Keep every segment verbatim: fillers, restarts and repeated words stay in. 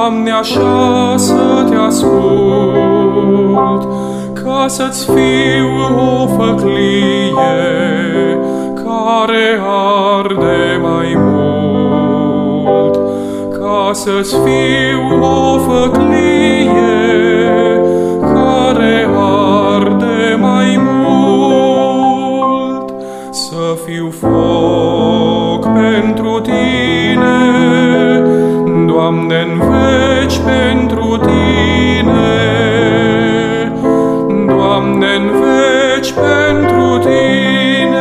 Doamne, așa să te ascult, ca să-ți fiu o făclie care arde mai mult, ca să-ți fiu o făclie care arde mai mult, să fiu foc pentru Tine, Doamne, în veci pentru Tine, Doamne, în veci pentru Tine.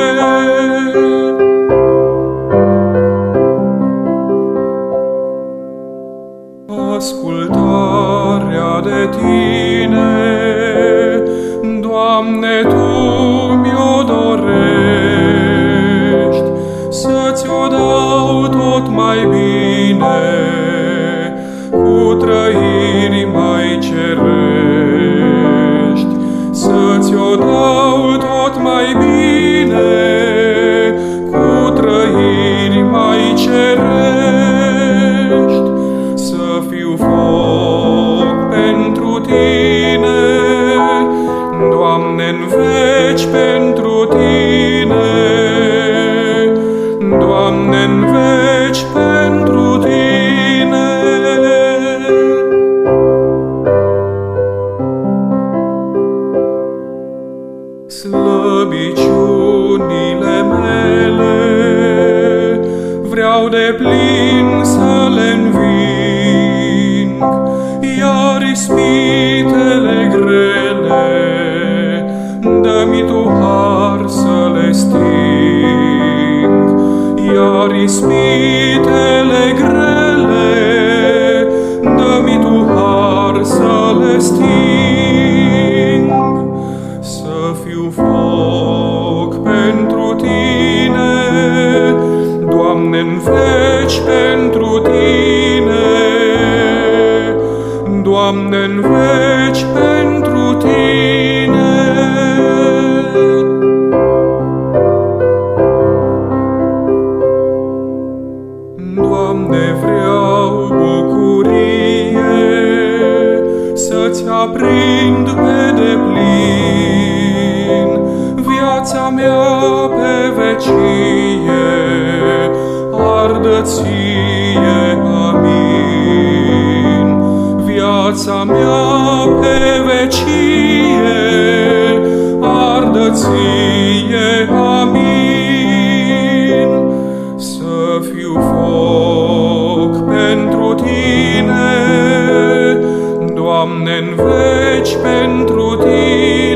Ascultarea de Tine, Doamne, Tu mi-o dorești, să-ți-o dau tot mai bine, cu trăiri mai cerești, să-ți-o dau tot mai bine, cu trăiri mai cerești, să fiu foc pentru Tine, Doamne, în veci pentru Tine, Doamne, în veci pentru Tine. Slăbiciunile mele vreau de plin să le înving, iar ispitele grele dă-mi Tu har să le sting, iar ispitele grele dă-mi Tu har să le sting, să fiu foc pentru Tine, Doamne, în veci pentru Tine, Doamne, în veci pentru Tine. Doamne, vreau bucurie să-ți aprind pe deplin, viața mea pe vecie ardă Ție, amin. Viața mea pe vecie ardă Ție, amin. Să fiu foc pentru Tine, Doamne, în veci pentru Tine,